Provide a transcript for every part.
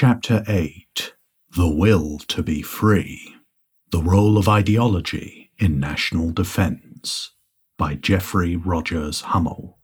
Chapter 8. The Will to be Free. The Role of Ideology in National Defense by Jeffrey Rogers Hummel.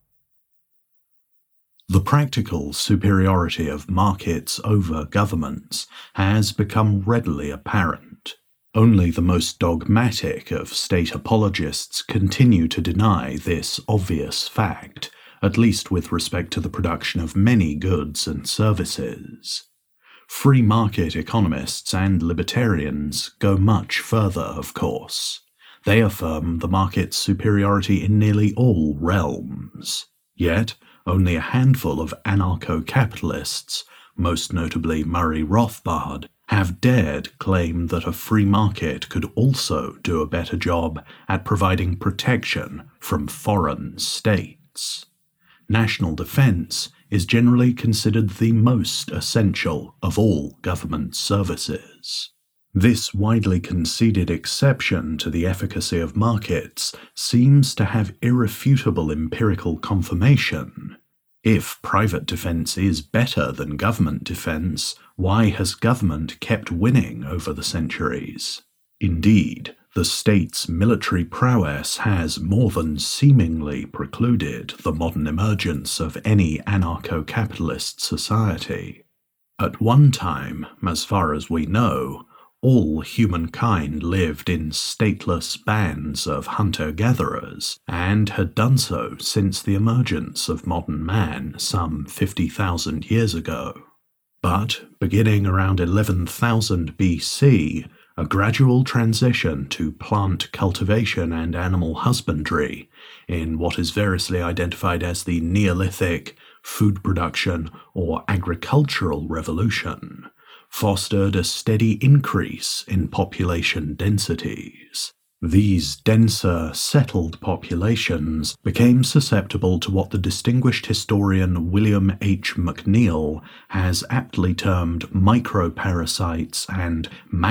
The practical superiority of markets over governments has become readily apparent. Only the most dogmatic of state apologists continue to deny this obvious fact, at least with respect to the production of many goods and services. Free market economists and libertarians go much further, of course. They affirm the market's superiority in nearly all realms. Yet, only a handful of anarcho-capitalists, most notably Murray Rothbard, have dared claim that a free market could also do a better job at providing protection from foreign states. National defense is generally considered the most essential of all government services. This widely conceded exception to the efficacy of markets seems to have irrefutable empirical confirmation. If private defense is better than government defense, why has government kept winning over the centuries? Indeed, the state's military prowess has more than seemingly precluded the modern emergence of any anarcho-capitalist society. At one time, as far as we know, all humankind lived in stateless bands of hunter-gatherers, and had done so since the emergence of modern man some 50,000 years ago. But, beginning around 11,000 BC, a gradual transition to plant cultivation and animal husbandry, in what is variously identified as the Neolithic, food production, or agricultural revolution, fostered a steady increase in population densities. These denser, settled populations became susceptible to what the distinguished historian William H. McNeill has aptly termed microparasites and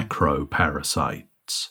macroparasites.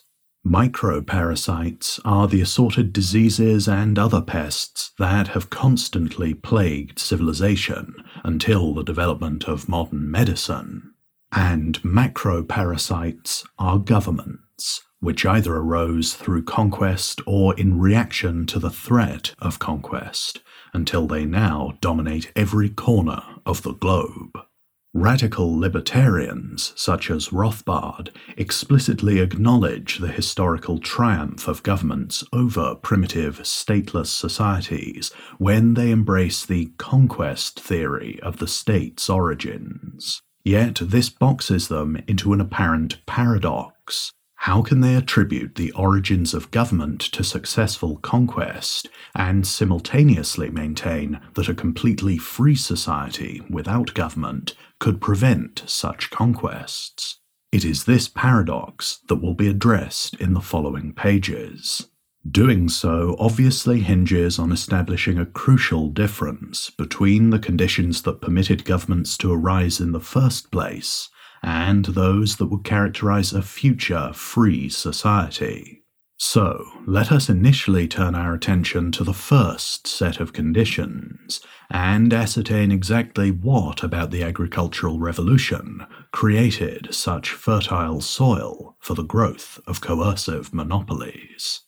Microparasites are the assorted diseases and other pests that have constantly plagued civilization until the development of modern medicine. And macroparasites are governments, which either arose through conquest or in reaction to the threat of conquest, until they now dominate every corner of the globe. Radical libertarians, such as Rothbard, explicitly acknowledge the historical triumph of governments over primitive, stateless societies when they embrace the conquest theory of the state's origins. Yet this boxes them into an apparent paradox. How can they attribute the origins of government to successful conquest and simultaneously maintain that a completely free society without government could prevent such conquests? It is this paradox that will be addressed in the following pages. Doing so obviously hinges on establishing a crucial difference between the conditions that permitted governments to arise in the first place and those that would characterize a future free society. So, let us initially turn our attention to the first set of conditions and ascertain exactly what about the agricultural revolution created such fertile soil for the growth of coercive monopolies.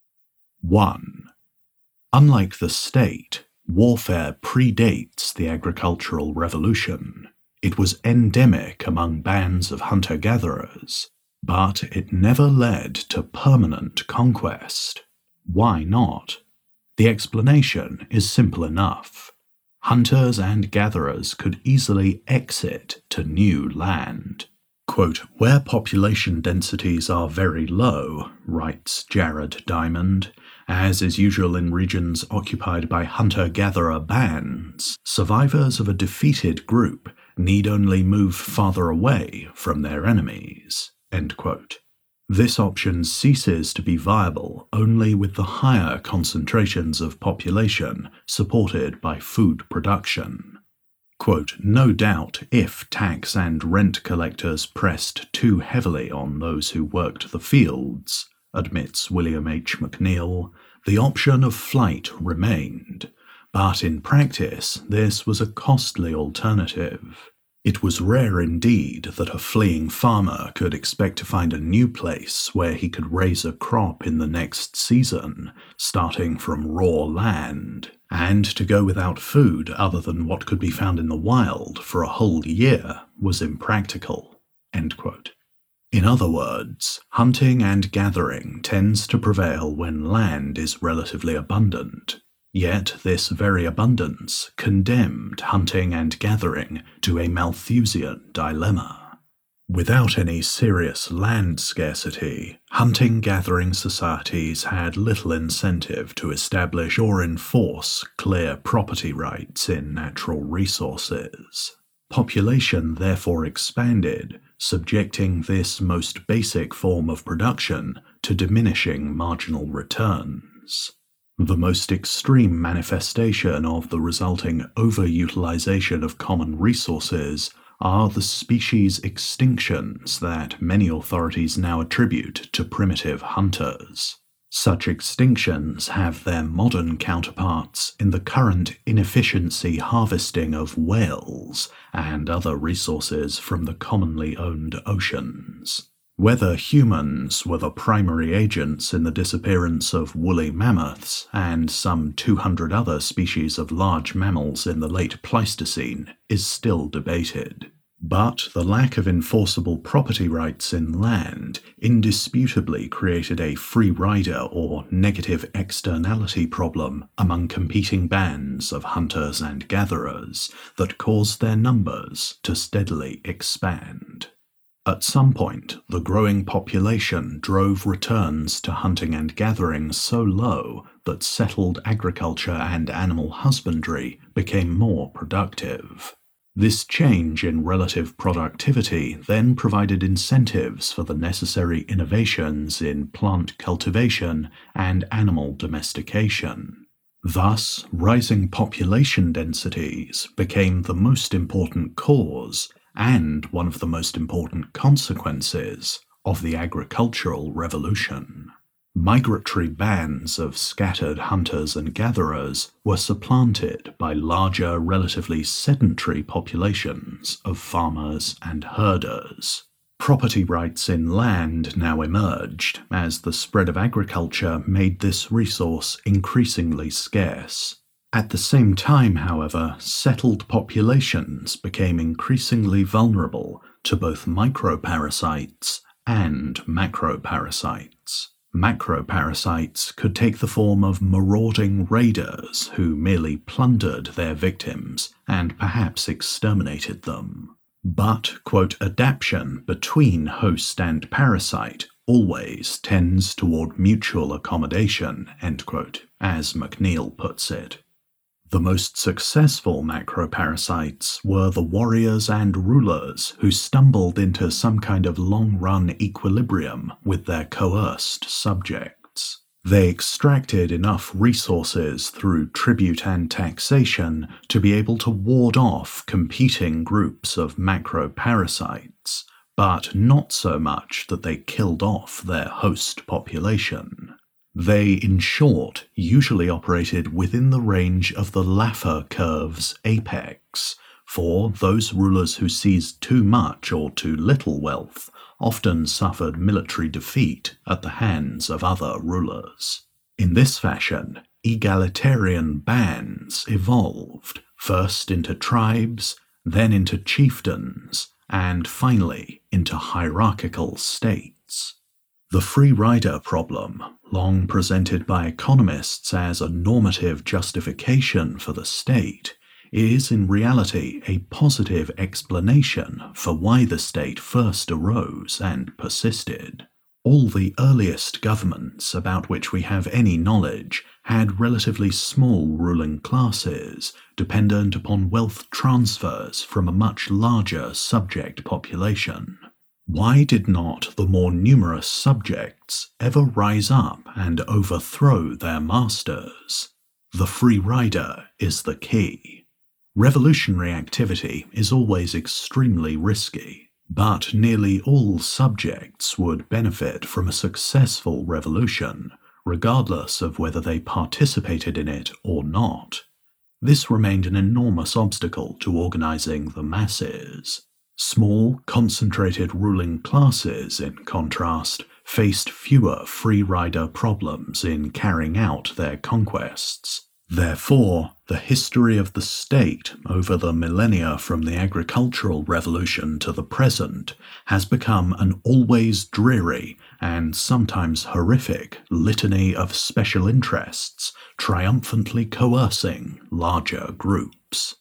1. Unlike the state, warfare predates the agricultural revolution. It was endemic among bands of hunter-gatherers, but it never led to permanent conquest. Why not? The explanation is simple enough. Hunters and gatherers could easily exit to new land. Quote, "Where population densities are very low," writes Jared Diamond, as is usual in regions occupied by hunter-gatherer bands, survivors of a defeated group need only move farther away from their enemies. End quote. This option ceases to be viable only with the higher concentrations of population supported by food production. Quote, "No doubt, if tax and rent collectors pressed too heavily on those who worked the fields," admits William H. McNeill, "the option of flight remained, but in practice this was a costly alternative. It was rare indeed that a fleeing farmer could expect to find a new place where he could raise a crop in the next season, starting from raw land, and to go without food other than what could be found in the wild for a whole year was impractical." End quote. In other words, hunting and gathering tends to prevail when land is relatively abundant. Yet this very abundance condemned hunting and gathering to a Malthusian dilemma. Without any serious land scarcity, hunting-gathering societies had little incentive to establish or enforce clear property rights in natural resources. Population therefore expanded, subjecting this most basic form of production to diminishing marginal returns. The most extreme manifestation of the resulting overutilization of common resources are the species extinctions that many authorities now attribute to primitive hunters. Such extinctions have their modern counterparts in the current inefficiency harvesting of whales and other resources from the commonly owned oceans. Whether humans were the primary agents in the disappearance of woolly mammoths and some 200 other species of large mammals in the late Pleistocene is still debated. But the lack of enforceable property rights in land indisputably created a free rider or negative externality problem among competing bands of hunters and gatherers that caused their numbers to steadily expand. At some point, the growing population drove returns to hunting and gathering so low that settled agriculture and animal husbandry became more productive. This change in relative productivity then provided incentives for the necessary innovations in plant cultivation and animal domestication. Thus, rising population densities became the most important cause and one of the most important consequences of the agricultural revolution. Migratory bands of scattered hunters and gatherers were supplanted by larger, relatively sedentary populations of farmers and herders. Property rights in land now emerged as the spread of agriculture made this resource increasingly scarce. At the same time, however, settled populations became increasingly vulnerable to both microparasites and macroparasites. Macroparasites could take the form of marauding raiders who merely plundered their victims and perhaps exterminated them. But, quote, adaptation between host and parasite always tends toward mutual accommodation, end quote, as McNeill puts it. The most successful macroparasites were the warriors and rulers who stumbled into some kind of long-run equilibrium with their coerced subjects. They extracted enough resources through tribute and taxation to be able to ward off competing groups of macroparasites, but not so much that they killed off their host population. They, in short, usually operated within the range of the Laffer curve's apex, for those rulers who seized too much or too little wealth often suffered military defeat at the hands of other rulers. In this fashion, egalitarian bands evolved, first into tribes, then into chieftains, and finally into hierarchical states. The free rider problem, long presented by economists as a normative justification for the state, is in reality a positive explanation for why the state first arose and persisted. All the earliest governments about which we have any knowledge had relatively small ruling classes, dependent upon wealth transfers from a much larger subject population. Why did not the more numerous subjects ever rise up and overthrow their masters? The free rider is the key. Revolutionary activity is always extremely risky, but nearly all subjects would benefit from a successful revolution, regardless of whether they participated in it or not. This remained an enormous obstacle to organizing the masses. Small, concentrated ruling classes, in contrast, faced fewer free rider problems in carrying out their conquests. Therefore, the history of the state over the millennia from the agricultural revolution to the present has become an always dreary and sometimes horrific litany of special interests triumphantly coercing larger groups.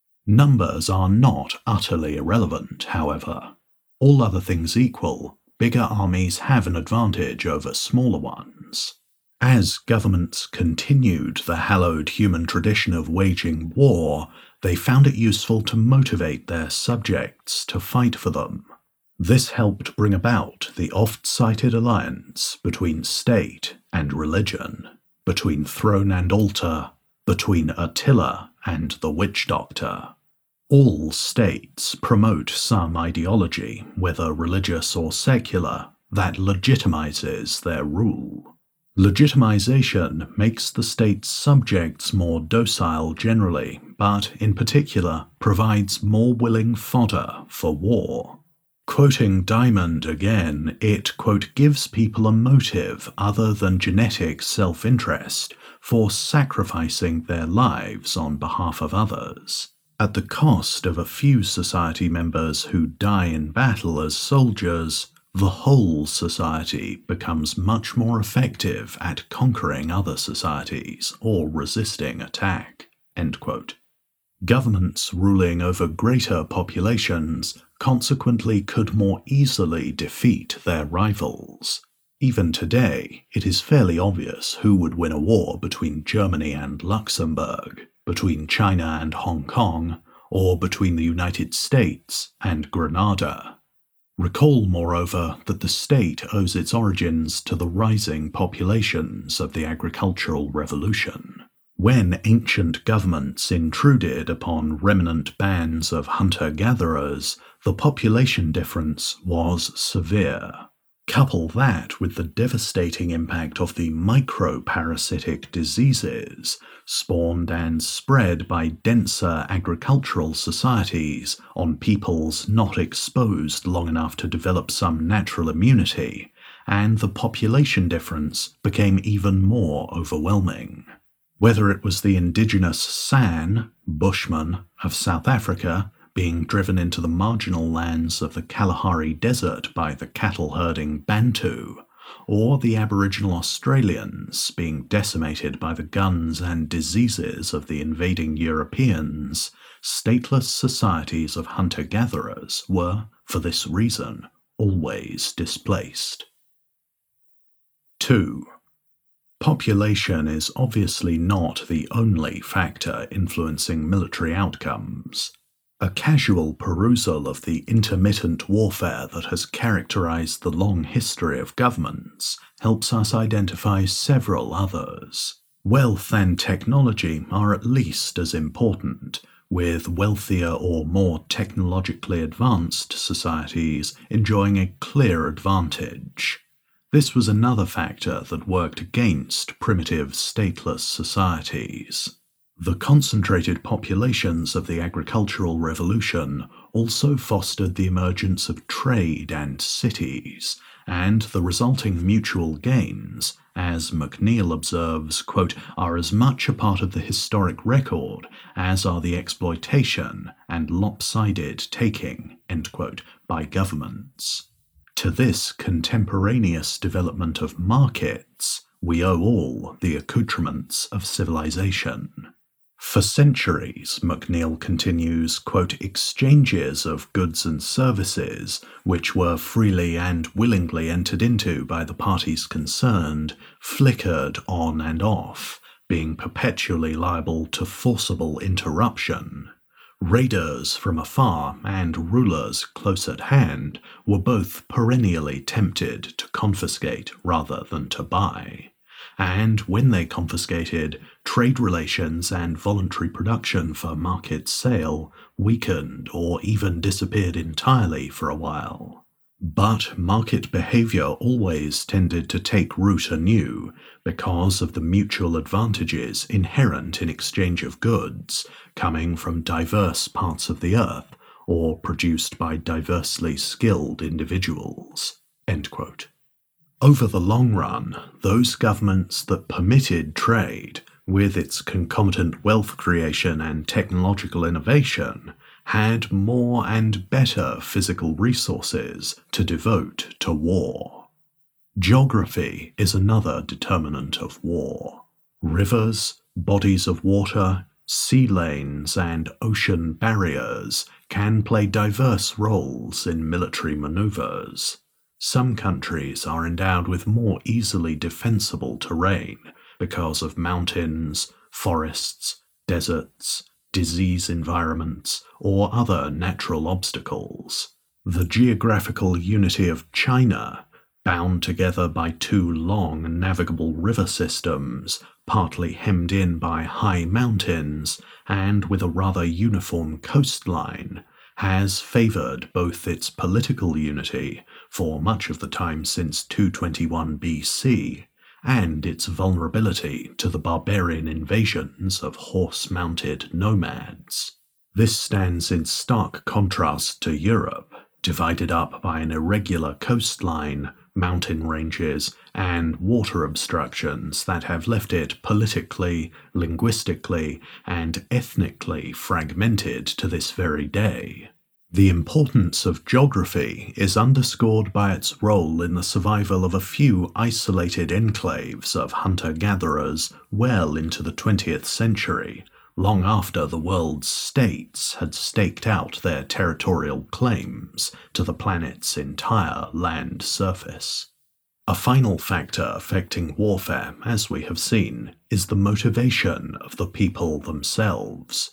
Numbers are not utterly irrelevant, however. All other things equal, bigger armies have an advantage over smaller ones. As governments continued the hallowed human tradition of waging war, they found it useful to motivate their subjects to fight for them. This helped bring about the oft-cited alliance between state and religion, between throne and altar, between Attila and the witch doctor. All states promote some ideology, whether religious or secular, that legitimizes their rule. Legitimization makes the state's subjects more docile generally, but in particular provides more willing fodder for war. Quoting Diamond again, it, quote, gives people a motive other than genetic self-interest for sacrificing their lives on behalf of others. At the cost of a few society members who die in battle as soldiers, the whole society becomes much more effective at conquering other societies or resisting attack. End quote. Governments ruling over greater populations consequently could more easily defeat their rivals. Even today, it is fairly obvious who would win a war between Germany and Luxembourg, between China and Hong Kong, or between the United States and Grenada. Recall, moreover, that the state owes its origins to the rising populations of the agricultural revolution. When ancient governments intruded upon remnant bands of hunter-gatherers, the population difference was severe. Couple that with the devastating impact of the microparasitic diseases spawned and spread by denser agricultural societies on peoples not exposed long enough to develop some natural immunity, and the population difference became even more overwhelming. Whether it was the indigenous San, Bushmen, of South Africa being driven into the marginal lands of the Kalahari Desert by the cattle-herding Bantu, or the Aboriginal Australians being decimated by the guns and diseases of the invading Europeans, stateless societies of hunter-gatherers were, for this reason, always displaced. 2. Population is obviously not the only factor influencing military outcomes. A casual perusal of the intermittent warfare that has characterized the long history of governments helps us identify several others. Wealth and technology are at least as important, with wealthier or more technologically advanced societies enjoying a clear advantage. This was another factor that worked against primitive stateless societies. The concentrated populations of the agricultural revolution also fostered the emergence of trade and cities, and the resulting mutual gains, as McNeill observes, quote, are as much a part of the historic record as are the exploitation and lopsided taking, end quote, by governments. To this contemporaneous development of markets, we owe all the accoutrements of civilization. For centuries, McNeill continues, quote, exchanges of goods and services, which were freely and willingly entered into by the parties concerned, flickered on and off, being perpetually liable to forcible interruption. Raiders from afar and rulers close at hand were both perennially tempted to confiscate rather than to buy. And when they confiscated, trade relations and voluntary production for market sale weakened or even disappeared entirely for a while. But market behavior always tended to take root anew because of the mutual advantages inherent in exchange of goods coming from diverse parts of the earth or produced by diversely skilled individuals. End quote. Over the long run, those governments that permitted trade, with its concomitant wealth creation and technological innovation, had more and better physical resources to devote to war. Geography is another determinant of war. Rivers, bodies of water, sea lanes, and ocean barriers can play diverse roles in military maneuvers. Some countries are endowed with more easily defensible terrain because of mountains, forests, deserts, disease environments, or other natural obstacles. The geographical unity of China, bound together by two long navigable river systems, partly hemmed in by high mountains, and with a rather uniform coastline, has favoured both its political unity for much of the time since 221 BC, and its vulnerability to the barbarian invasions of horse-mounted nomads. This stands in stark contrast to Europe, divided up by an irregular coastline, mountain ranges, and water obstructions that have left it politically, linguistically, and ethnically fragmented to this very day. The importance of geography is underscored by its role in the survival of a few isolated enclaves of hunter-gatherers well into the 20th century, long after the world's states had staked out their territorial claims to the planet's entire land surface. A final factor affecting warfare, as we have seen, is the motivation of the people themselves.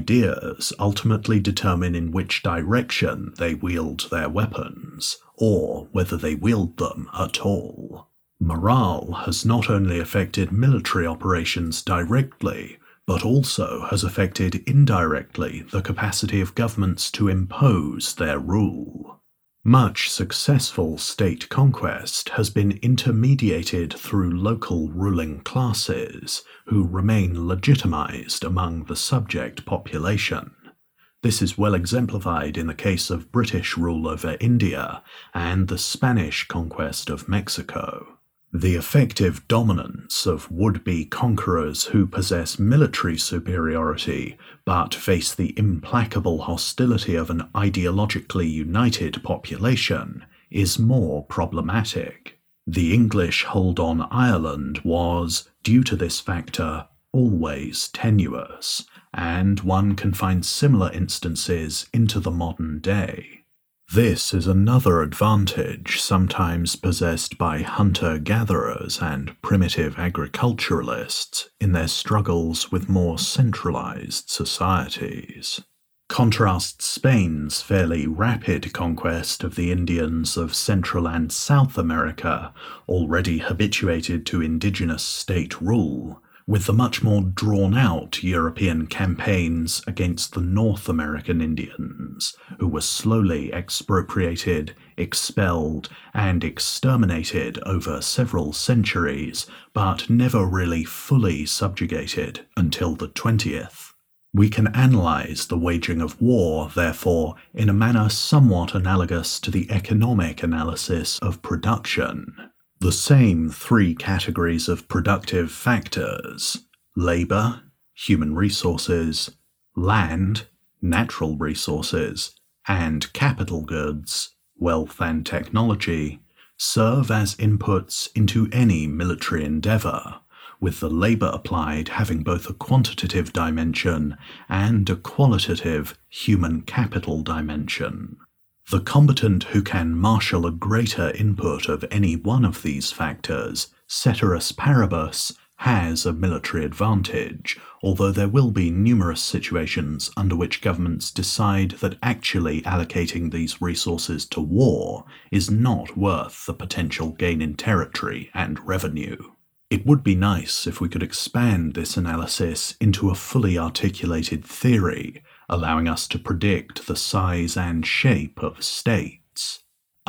Ideas ultimately determine in which direction they wield their weapons, or whether they wield them at all. Morale has not only affected military operations directly, but also has affected indirectly the capacity of governments to impose their rule. Much successful state conquest has been intermediated through local ruling classes who remain legitimized among the subject population. This is well exemplified in the case of British rule over India and the Spanish conquest of Mexico. The effective dominance of would-be conquerors who possess military superiority but face the implacable hostility of an ideologically united population is more problematic. The English hold on Ireland was, due to this factor, always tenuous, and one can find similar instances into the modern day. This is another advantage sometimes possessed by hunter-gatherers and primitive agriculturalists in their struggles with more centralized societies. Contrast Spain's fairly rapid conquest of the Indians of Central and South America, already habituated to indigenous state rule, with the much more drawn-out European campaigns against the North American Indians, who were slowly expropriated, expelled, and exterminated over several centuries, but never really fully subjugated until the 20th. We can analyse the waging of war, therefore, in a manner somewhat analogous to the economic analysis of production. The same three categories of productive factors: labour, human resources, land, natural resources, and capital goods, wealth and technology, serve as inputs into any military endeavour, with the labour applied having both a quantitative dimension and a qualitative human capital dimension. The combatant who can marshal a greater input of any one of these factors, ceteris paribus, has a military advantage, although there will be numerous situations under which governments decide that actually allocating these resources to war is not worth the potential gain in territory and revenue. It would be nice if we could expand this analysis into a fully articulated theory, allowing us to predict the size and shape of states.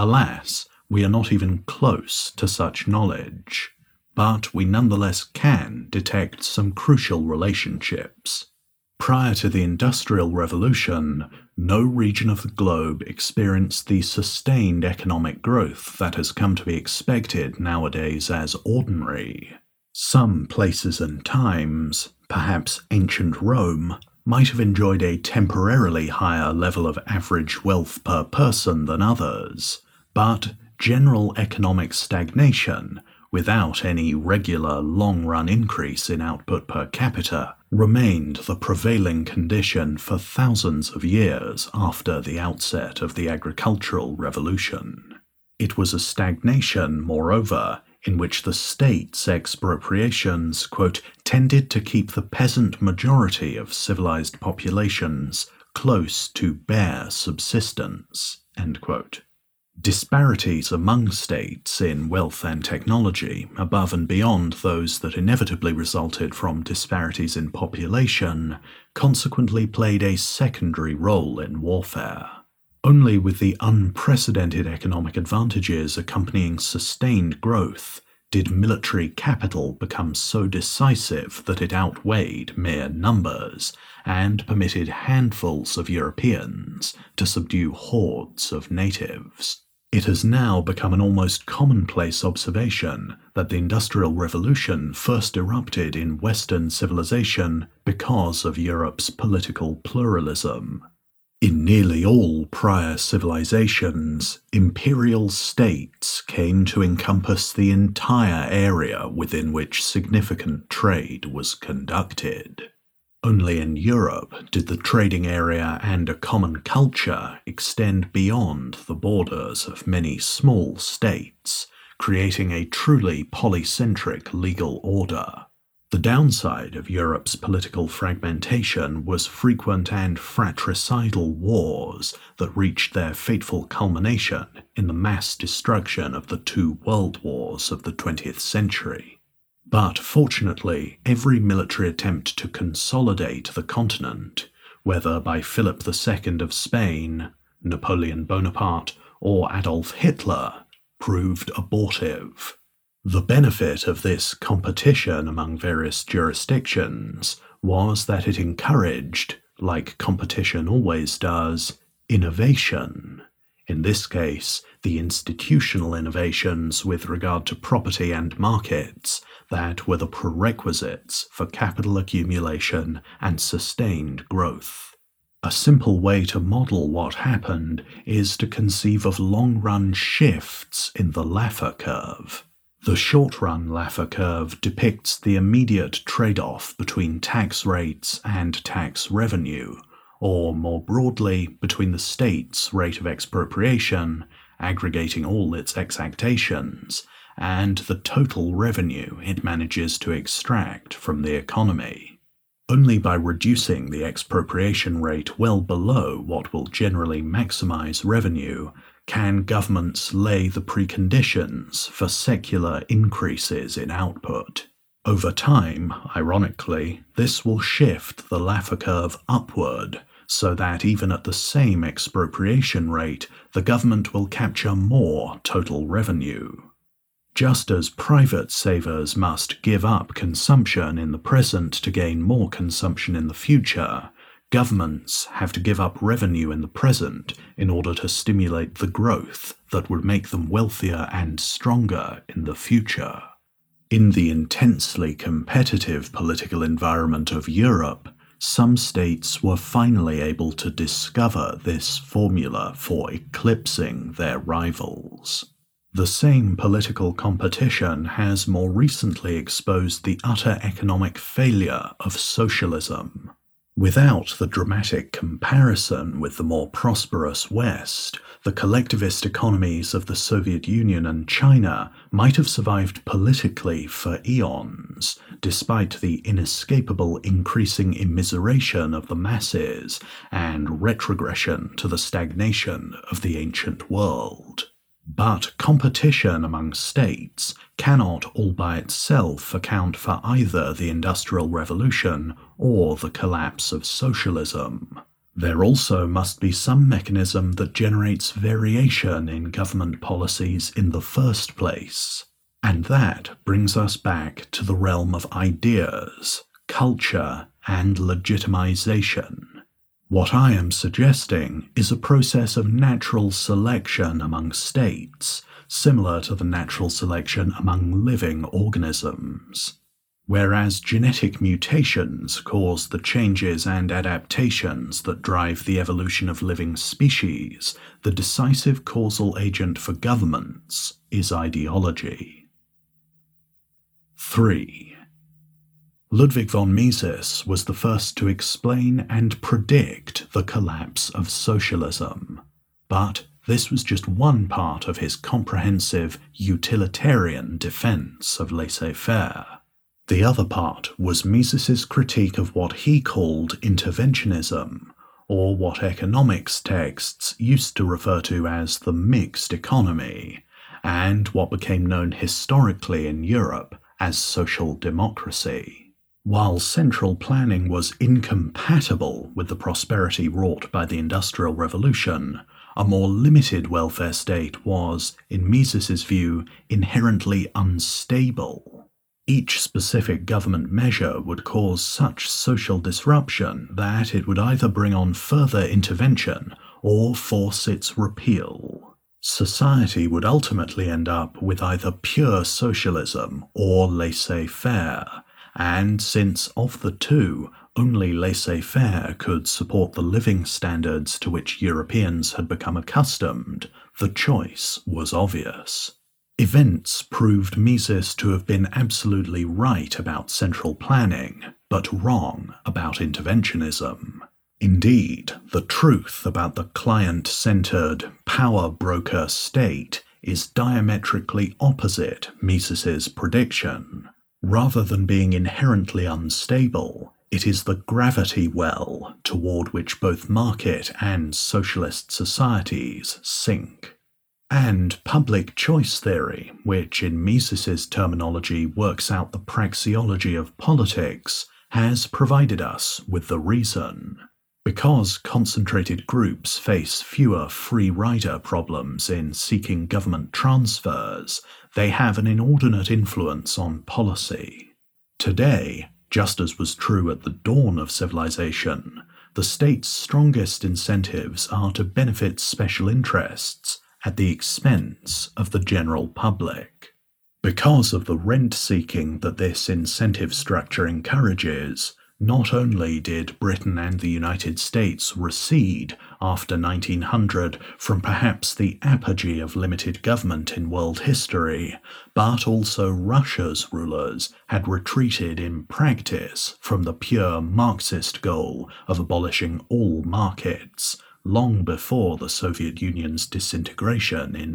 Alas, we are not even close to such knowledge, but we nonetheless can detect some crucial relationships. Prior to the Industrial Revolution, no region of the globe experienced the sustained economic growth that has come to be expected nowadays as ordinary. Some places and times, perhaps ancient Rome, might have enjoyed a temporarily higher level of average wealth per person than others, but general economic stagnation, without any regular long-run increase in output per capita, remained the prevailing condition for thousands of years after the outset of the agricultural revolution. It was a stagnation, moreover, in which the state's expropriations, quote, tended to keep the peasant majority of civilized populations close to bare subsistence, end quote. Disparities among states in wealth and technology, above and beyond those that inevitably resulted from disparities in population, consequently played a secondary role in warfare. Only with the unprecedented economic advantages accompanying sustained growth did military capital become so decisive that it outweighed mere numbers and permitted handfuls of Europeans to subdue hordes of natives. It has now become an almost commonplace observation that the Industrial Revolution first erupted in Western civilization because of Europe's political pluralism. In nearly all prior civilizations, imperial states came to encompass the entire area within which significant trade was conducted. Only in Europe did the trading area and a common culture extend beyond the borders of many small states, creating a truly polycentric legal order. The downside of Europe's political fragmentation was frequent and fratricidal wars that reached their fateful culmination in the mass destruction of the two world wars of the 20th century. But fortunately, every military attempt to consolidate the continent, whether by Philip II of Spain, Napoleon Bonaparte, or Adolf Hitler, proved abortive. The benefit of this competition among various jurisdictions was that it encouraged, like competition always does, innovation. In this case, the institutional innovations with regard to property and markets that were the prerequisites for capital accumulation and sustained growth. A simple way to model what happened is to conceive of long-run shifts in the Laffer curve. The short-run Laffer curve depicts the immediate trade-off between tax rates and tax revenue, or more broadly, between the state's rate of expropriation, aggregating all its exactations, and the total revenue it manages to extract from the economy. Only by reducing the expropriation rate well below what will generally maximize revenue can governments lay the preconditions for secular increases in output. Over time, ironically, this will shift the Laffer curve upward, so that even at the same expropriation rate, the government will capture more total revenue. Just as private savers must give up consumption in the present to gain more consumption in the future, governments have to give up revenue in the present in order to stimulate the growth that would make them wealthier and stronger in the future. In the intensely competitive political environment of Europe, some states were finally able to discover this formula for eclipsing their rivals. The same political competition has more recently exposed the utter economic failure of socialism. Without the dramatic comparison with the more prosperous West, the collectivist economies of the Soviet Union and China might have survived politically for eons, despite the inescapable increasing immiseration of the masses and retrogression to the stagnation of the ancient world. But competition among states cannot all by itself account for either the Industrial Revolution or the collapse of socialism. There also must be some mechanism that generates variation in government policies in the first place. And that brings us back to the realm of ideas, culture, and legitimization. What I am suggesting is a process of natural selection among states, similar to the natural selection among living organisms. Whereas genetic mutations cause the changes and adaptations that drive the evolution of living species, the decisive causal agent for governments is ideology. 3. Ludwig von Mises was the first to explain and predict the collapse of socialism, but this was just one part of his comprehensive utilitarian defense of laissez-faire. The other part was Mises's critique of what he called interventionism, or what economics texts used to refer to as the mixed economy, and what became known historically in Europe as social democracy. While central planning was incompatible with the prosperity wrought by the Industrial Revolution, a more limited welfare state was, in Mises's view, inherently unstable. Each specific government measure would cause such social disruption that it would either bring on further intervention or force its repeal. Society would ultimately end up with either pure socialism or laissez-faire, and since of the two, only laissez-faire could support the living standards to which Europeans had become accustomed, the choice was obvious. Events proved Mises to have been absolutely right about central planning, but wrong about interventionism. Indeed, the truth about the client-centered, power broker state is diametrically opposite Mises's prediction. Rather than being inherently unstable, it is the gravity well toward which both market and socialist societies sink. And public choice theory, which in Mises's terminology works out the praxeology of politics, has provided us with the reason. Because concentrated groups face fewer free rider problems in seeking government transfers, they have an inordinate influence on policy. Today, just as was true at the dawn of civilization, the state's strongest incentives are to benefit special interests at the expense of the general public. Because of the rent-seeking that this incentive structure encourages, not only did Britain and the United States recede after 1900 from perhaps the apogee of limited government in world history, but also Russia's rulers had retreated in practice from the pure Marxist goal of abolishing all markets, long before the Soviet Union's disintegration in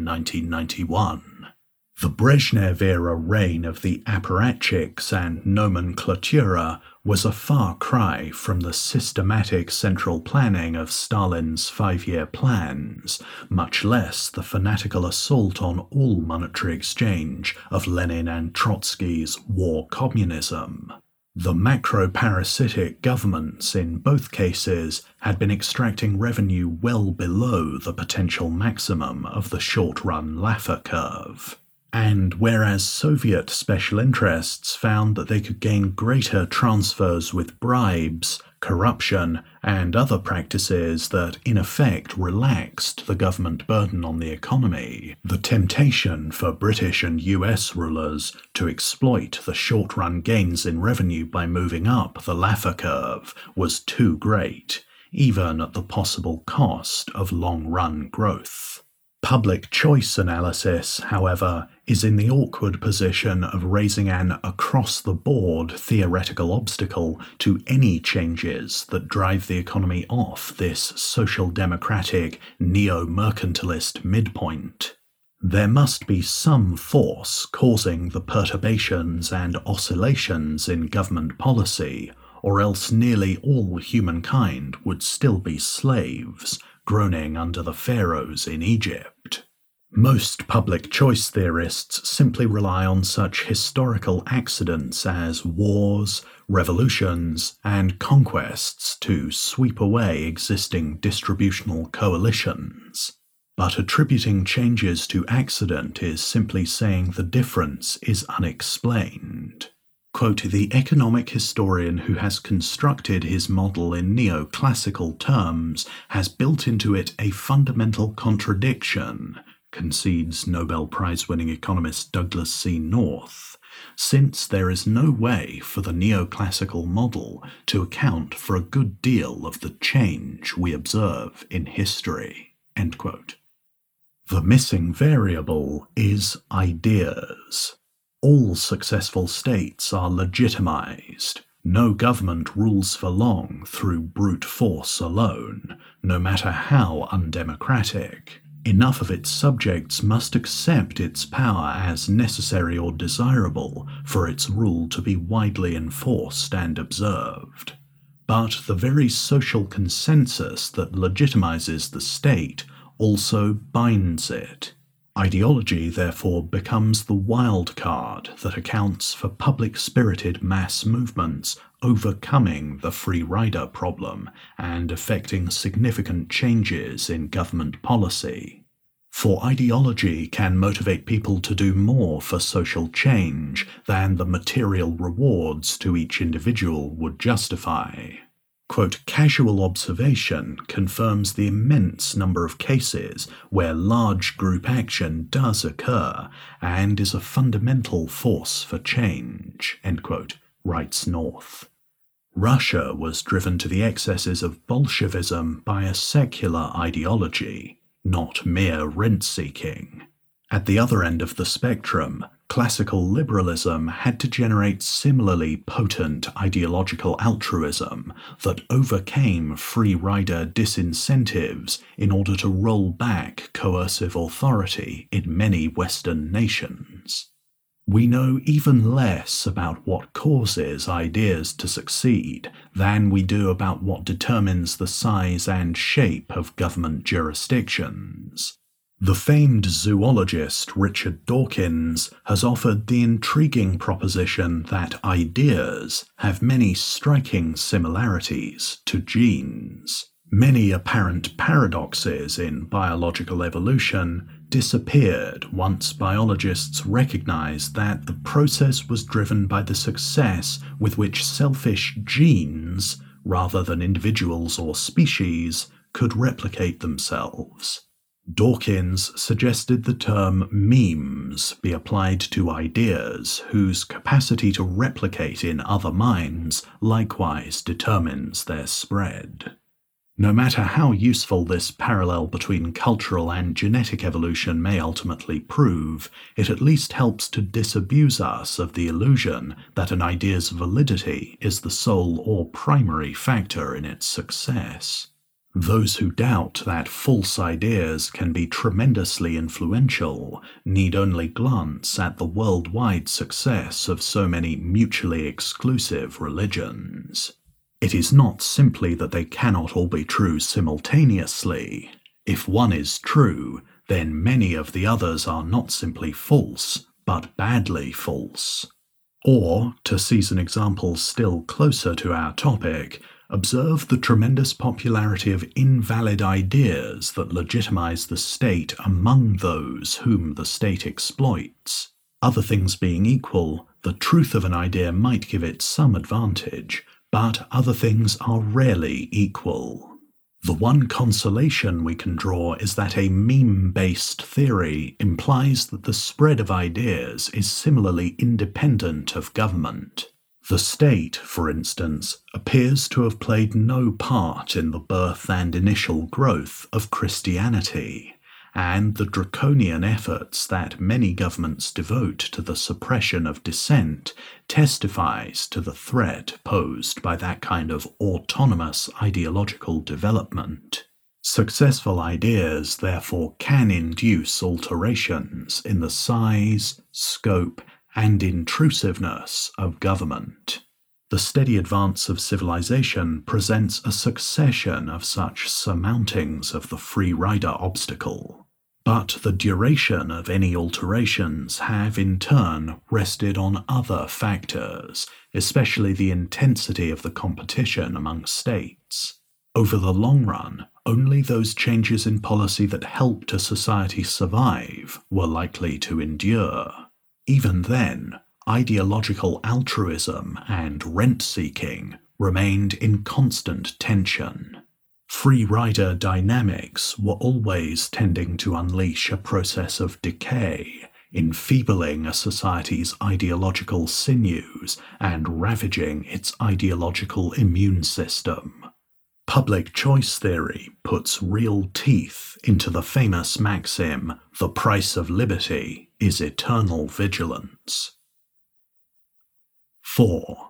1991. The Brezhnev-era reign of the apparatchiks and nomenklatura was a far cry from the systematic central planning of Stalin's 5-year plans, much less the fanatical assault on all monetary exchange of Lenin and Trotsky's war communism. The macro-parasitic governments in both cases had been extracting revenue well below the potential maximum of the short-run Laffer curve. And whereas Soviet special interests found that they could gain greater transfers with bribes, corruption, and other practices that in effect relaxed the government burden on the economy, the temptation for British and US rulers to exploit the short-run gains in revenue by moving up the Laffer curve was too great, even at the possible cost of long-run growth. Public choice analysis, however, is in the awkward position of raising an across-the-board theoretical obstacle to any changes that drive the economy off this social-democratic, neo-mercantilist midpoint. There must be some force causing the perturbations and oscillations in government policy, or else nearly all humankind would still be slaves, groaning under the pharaohs in Egypt. Most public choice theorists simply rely on such historical accidents as wars, revolutions, and conquests to sweep away existing distributional coalitions. But attributing changes to accident is simply saying the difference is unexplained. Quote, "The economic historian who has constructed his model in neoclassical terms has built into it a fundamental contradiction," concedes Nobel Prize-winning economist Douglas C. North, "since there is no way for the neoclassical model to account for a good deal of the change we observe in history." End quote. The missing variable is ideas. All successful states are legitimized. No government rules for long through brute force alone, no matter how undemocratic. Enough of its subjects must accept its power as necessary or desirable for its rule to be widely enforced and observed. But the very social consensus that legitimizes the state also binds it. Ideology, therefore, becomes the wild card that accounts for public-spirited mass movements overcoming the free rider problem and effecting significant changes in government policy. For ideology can motivate people to do more for social change than the material rewards to each individual would justify. Quote, "Casual observation confirms the immense number of cases where large group action does occur and is a fundamental force for change," end quote, writes North. Russia was driven to the excesses of Bolshevism by a secular ideology, not mere rent-seeking. At the other end of the spectrum, classical liberalism had to generate similarly potent ideological altruism that overcame free rider disincentives in order to roll back coercive authority in many Western nations. We know even less about what causes ideas to succeed than we do about what determines the size and shape of government jurisdictions. The famed zoologist Richard Dawkins has offered the intriguing proposition that ideas have many striking similarities to genes. Many apparent paradoxes in biological evolution disappeared once biologists recognized that the process was driven by the success with which selfish genes, rather than individuals or species, could replicate themselves. Dawkins suggested the term memes be applied to ideas whose capacity to replicate in other minds likewise determines their spread. No matter how useful this parallel between cultural and genetic evolution may ultimately prove, it at least helps to disabuse us of the illusion that an idea's validity is the sole or primary factor in its success. Those who doubt that false ideas can be tremendously influential need only glance at the worldwide success of so many mutually exclusive religions. It is not simply that they cannot all be true simultaneously. If one is true, then many of the others are not simply false, but badly false. Or, to seize an example still closer to our topic, observe the tremendous popularity of invalid ideas that legitimize the state among those whom the state exploits. Other things being equal, the truth of an idea might give it some advantage, but other things are rarely equal. The one consolation we can draw is that a meme-based theory implies that the spread of ideas is similarly independent of government. The state, for instance, appears to have played no part in the birth and initial growth of Christianity, and the draconian efforts that many governments devote to the suppression of dissent testifies to the threat posed by that kind of autonomous ideological development. Successful ideas, therefore, can induce alterations in the size, scope, and intrusiveness of government. The steady advance of civilization presents a succession of such surmountings of the free rider obstacle. But the duration of any alterations have in turn rested on other factors, especially the intensity of the competition among states. Over the long run, only those changes in policy that helped a society survive were likely to endure. Even then, ideological altruism and rent-seeking remained in constant tension. Free rider dynamics were always tending to unleash a process of decay, enfeebling a society's ideological sinews and ravaging its ideological immune system. Public choice theory puts real teeth into the famous maxim, "The price of liberty is eternal vigilance." 4.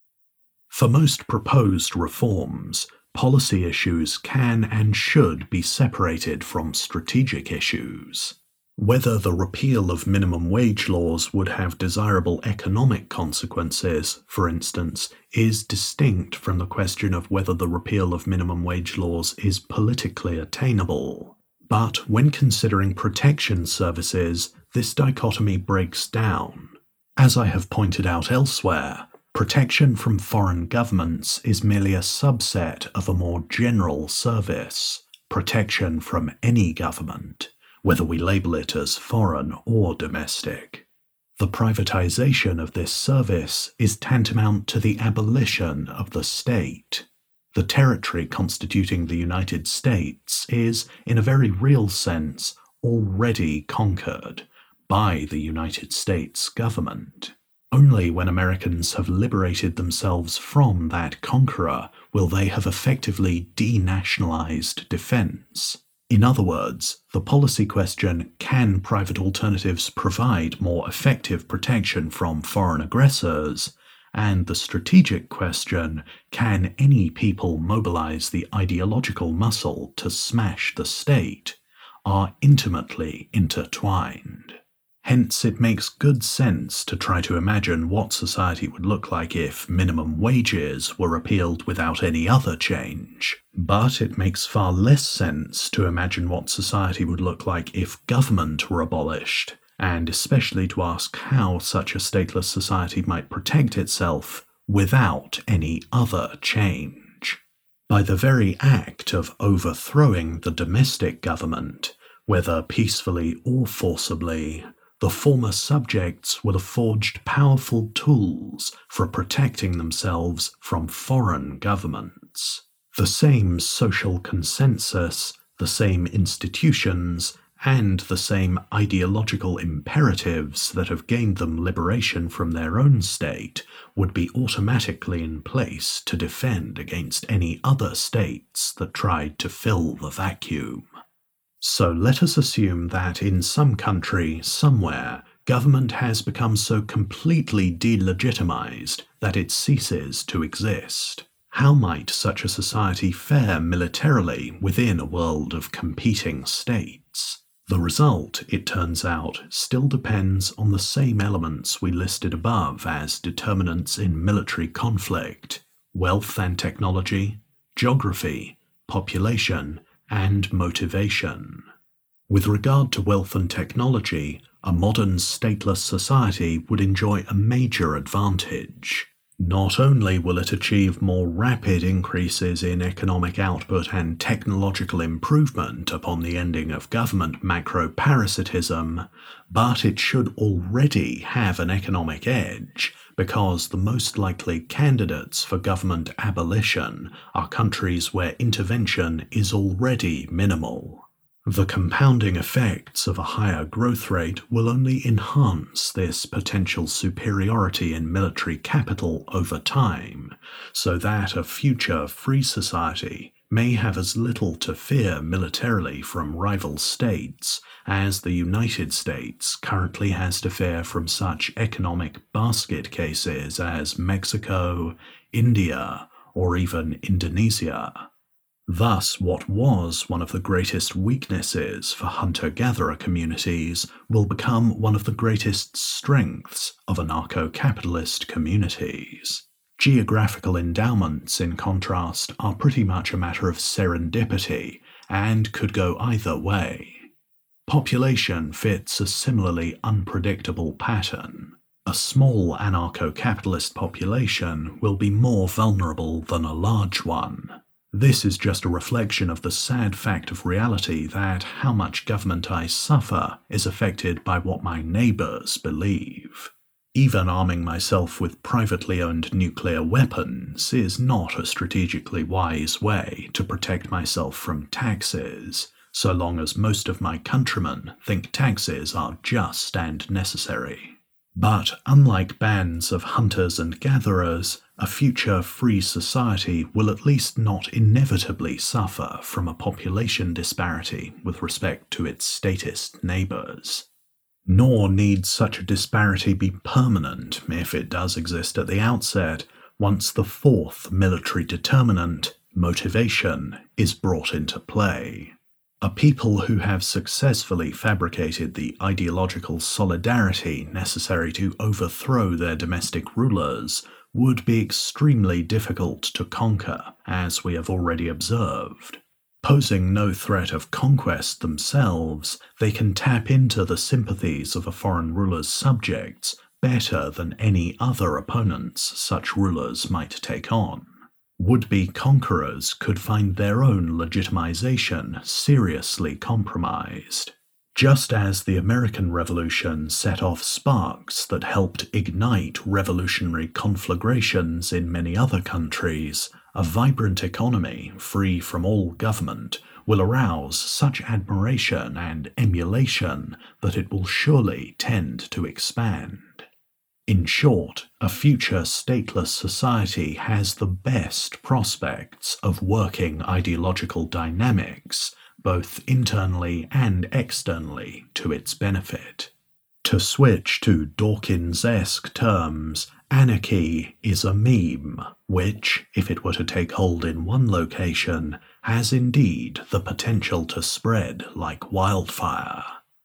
For most proposed reforms, policy issues can and should be separated from strategic issues. Whether the repeal of minimum wage laws would have desirable economic consequences, for instance, is distinct from the question of whether the repeal of minimum wage laws is politically attainable. But when considering protection services, this dichotomy breaks down. As I have pointed out elsewhere, protection from foreign governments is merely a subset of a more general service, protection from any government, whether we label it as foreign or domestic. The privatization of this service is tantamount to the abolition of the state. The territory constituting the United States is, in a very real sense, already conquered by the United States government. Only when Americans have liberated themselves from that conqueror will they have effectively denationalized defense. In other words, the policy question, can private alternatives provide more effective protection from foreign aggressors, and the strategic question, can any people mobilize the ideological muscle to smash the state, are intimately intertwined. Hence, it makes good sense to try to imagine what society would look like if minimum wages were repealed without any other change. But it makes far less sense to imagine what society would look like if government were abolished, and especially to ask how such a stateless society might protect itself without any other change. By the very act of overthrowing the domestic government, whether peacefully or forcibly, the former subjects will have forged powerful tools for protecting themselves from foreign governments. The same social consensus, the same institutions, and the same ideological imperatives that have gained them liberation from their own state would be automatically in place to defend against any other states that tried to fill the vacuum. So let us assume that in some country, somewhere, government has become so completely delegitimized that it ceases to exist. How might such a society fare militarily within a world of competing states? The result, it turns out, still depends on the same elements we listed above as determinants in military conflict: wealth and technology, geography, population, and motivation. With regard to wealth and technology, a modern stateless society would enjoy a major advantage. Not only will it achieve more rapid increases in economic output and technological improvement upon the ending of government macro-parasitism, but it should already have an economic edge, because the most likely candidates for government abolition are countries where intervention is already minimal. The compounding effects of a higher growth rate will only enhance this potential superiority in military capital over time, so that a future free society may have as little to fear militarily from rival states as the United States currently has to fear from such economic basket cases as Mexico, India, or even Indonesia. Thus, what was one of the greatest weaknesses for hunter-gatherer communities will become one of the greatest strengths of anarcho-capitalist communities. Geographical endowments, in contrast, are pretty much a matter of serendipity and could go either way. Population fits a similarly unpredictable pattern. A small anarcho-capitalist population will be more vulnerable than a large one. This is just a reflection of the sad fact of reality that how much government I suffer is affected by what my neighbours believe. Even arming myself with privately owned nuclear weapons is not a strategically wise way to protect myself from taxes, so long as most of my countrymen think taxes are just and necessary. But unlike bands of hunters and gatherers, a future free society will at least not inevitably suffer from a population disparity with respect to its statist neighbours. Nor need such a disparity be permanent if it does exist at the outset, once the fourth military determinant, motivation, is brought into play. A people who have successfully fabricated the ideological solidarity necessary to overthrow their domestic rulers would be extremely difficult to conquer, as we have already observed. Posing no threat of conquest themselves, they can tap into the sympathies of a foreign ruler's subjects better than any other opponents such rulers might take on. Would-be conquerors could find their own legitimization seriously compromised. Just as the American Revolution set off sparks that helped ignite revolutionary conflagrations in many other countries, a vibrant economy, free from all government, will arouse such admiration and emulation that it will surely tend to expand. In short, a future stateless society has the best prospects of working ideological dynamics, both internally and externally, to its benefit. To switch to Dawkins-esque terms, anarchy is a meme, which, if it were to take hold in one location, has indeed the potential to spread like wildfire.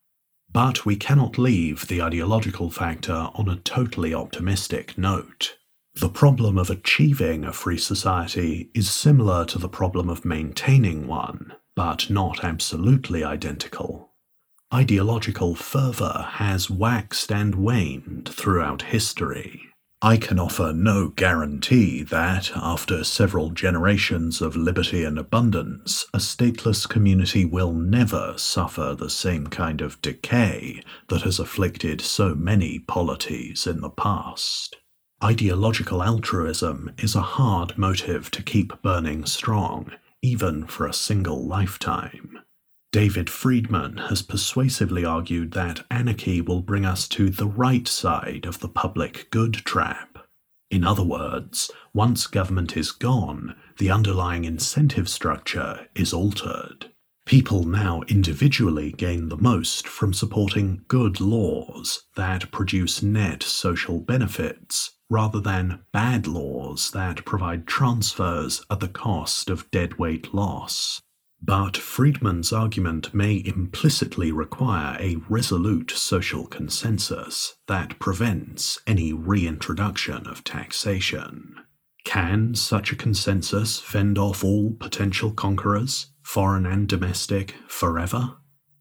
But we cannot leave the ideological factor on a totally optimistic note. The problem of achieving a free society is similar to the problem of maintaining one, but not absolutely identical. Ideological fervour has waxed and waned throughout history. I can offer no guarantee that, after several generations of liberty and abundance, a stateless community will never suffer the same kind of decay that has afflicted so many polities in the past. Ideological altruism is a hard motive to keep burning strong, even for a single lifetime. David Friedman has persuasively argued that anarchy will bring us to the right side of the public good trap. In other words, once government is gone, the underlying incentive structure is altered. People now individually gain the most from supporting good laws that produce net social benefits, rather than bad laws that provide transfers at the cost of deadweight loss. But Friedman's argument may implicitly require a resolute social consensus that prevents any reintroduction of taxation. Can such a consensus fend off all potential conquerors, foreign and domestic, forever?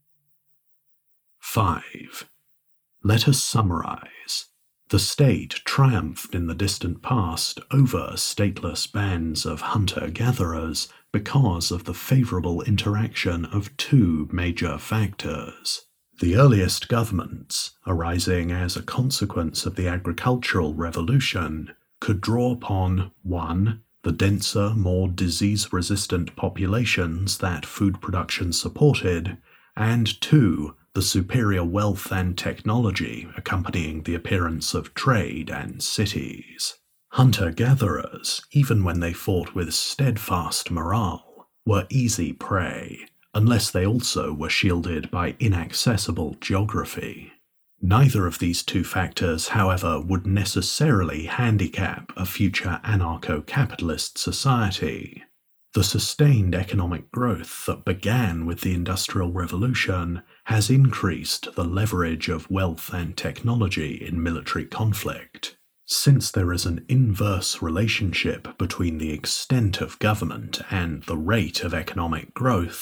5. Let us summarize. The state triumphed in the distant past over stateless bands of hunter-gatherers because of the favourable interaction of two major factors. The earliest governments, arising as a consequence of the agricultural revolution, could draw upon 1. The denser, more disease-resistant populations that food production supported, and 2. The superior wealth and technology accompanying the appearance of trade and cities. Hunter-gatherers, even when they fought with steadfast morale, were easy prey, unless they also were shielded by inaccessible geography. Neither of these two factors, however, would necessarily handicap a future anarcho-capitalist society. The sustained economic growth that began with the Industrial Revolution has increased the leverage of wealth and technology in military conflict. Since there is an inverse relationship between the extent of government and the rate of economic growth,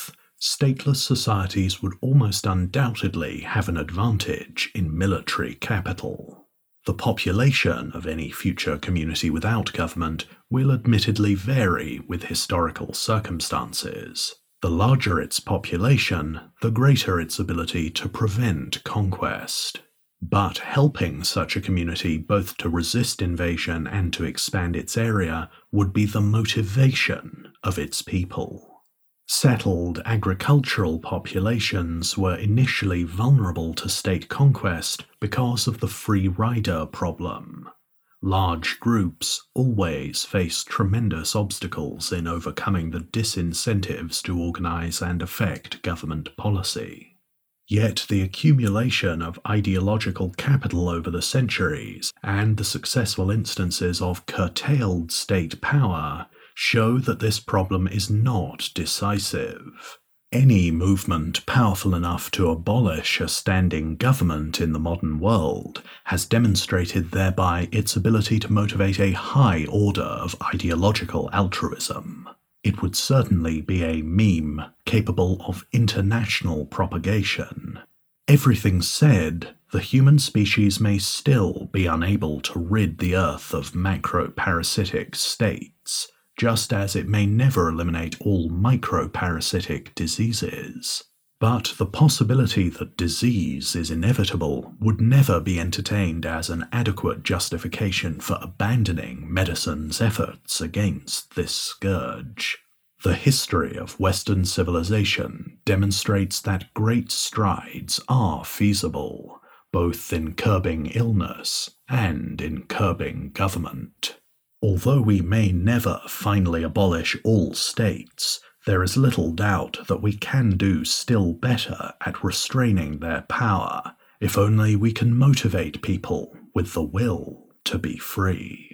stateless societies would almost undoubtedly have an advantage in military capital. The population of any future community without government will admittedly vary with historical circumstances. The larger its population, the greater its ability to prevent conquest. But helping such a community both to resist invasion and to expand its area would be the motivation of its people. Settled agricultural populations were initially vulnerable to state conquest because of the free rider problem. Large groups always face tremendous obstacles in overcoming the disincentives to organize and affect government policy. Yet the accumulation of ideological capital over the centuries and the successful instances of curtailed state power show that this problem is not decisive. Any movement powerful enough to abolish a standing government in the modern world has demonstrated thereby its ability to motivate a high order of ideological altruism. It would certainly be a meme capable of international propagation. Everything said, the human species may still be unable to rid the Earth of macroparasitic states, just as it may never eliminate all microparasitic diseases. But the possibility that disease is inevitable would never be entertained as an adequate justification for abandoning medicine's efforts against this scourge. The history of Western civilization demonstrates that great strides are feasible, both in curbing illness and in curbing government. Although we may never finally abolish all states, there is little doubt that we can do still better at restraining their power, if only we can motivate people with the will to be free.